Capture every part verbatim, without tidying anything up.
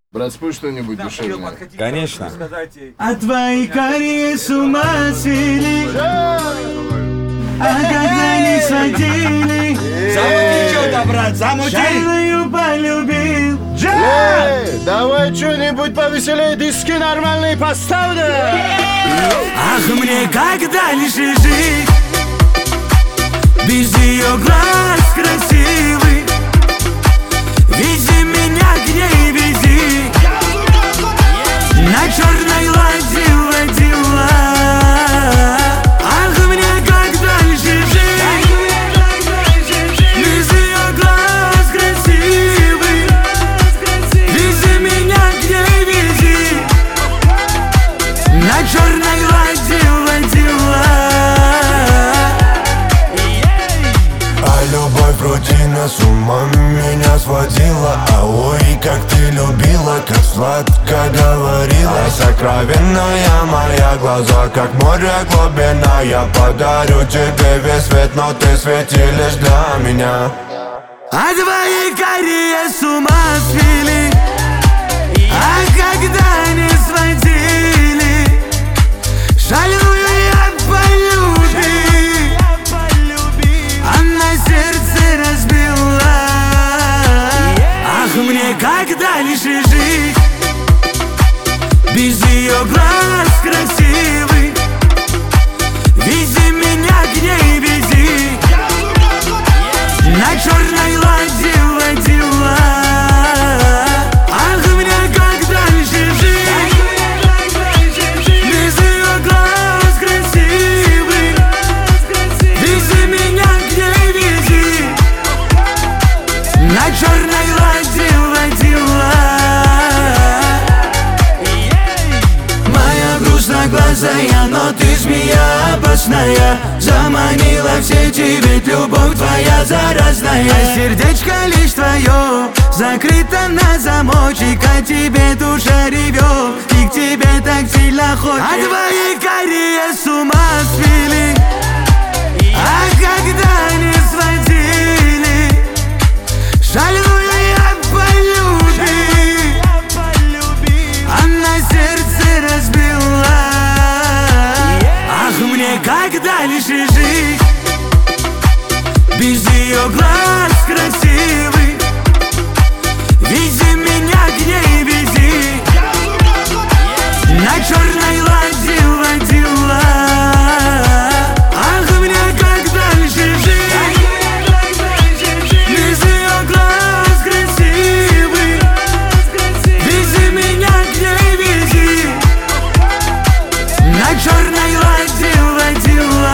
Брат, спой что-нибудь Да, душевное. Конечно. А твои карие с ума свели, а когда не сводили, Замути что-то, брат, замути! шальную полюбил. Эй, давай что-нибудь повеселее, диски нормальные поставь, да! Ах, мне как дальше жить без ее глаз красивых? Вези меня к ней, вези, на черной ладе водила. Ах, мне как дальше жить без ее глаз красивых? Вези меня к ней, вези, на черной ладе водила. А любовь рутина с ума меня сводила. А ой, как ты любила, как сладко говорила. Сокровенная моя, глаза как море глубина. Я подарю тебе весь свет, но ты свети лишь для меня. А твои карие с ума свели, а когда не сводили, шальную я полюбил, она сердце разбила. Ах, мне как дальше жить без ее глаз красивых? Вези меня к ней, вези, на черной ладе водила. Ах, мне как дальше жить без ее глаз красивых? Вези меня к ней, вези, на черной ладе водила. Моя грустноглазая, но ты змея опасная, заманила в сети, ведь любовь твоя заразная. А сердечко лишь твое закрыто на замочек, а тебе душа ревет, и к тебе так сильно хочет. А твои карие с ума свели, а когда не сводили, шальную я полюбил, она сердце разбила. Ах, мне как дальше жить без ее глаз красивых? Вези меня к ней, вези, на черной ладе водила. Ах, мне как дальше жить без ее глаз красивых? Вези меня к ней, вези, на черной ладе водила.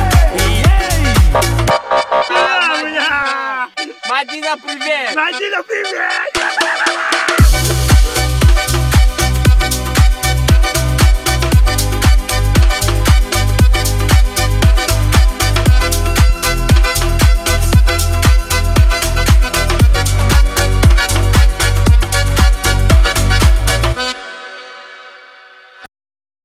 Мадина, привет! Мадина, привет!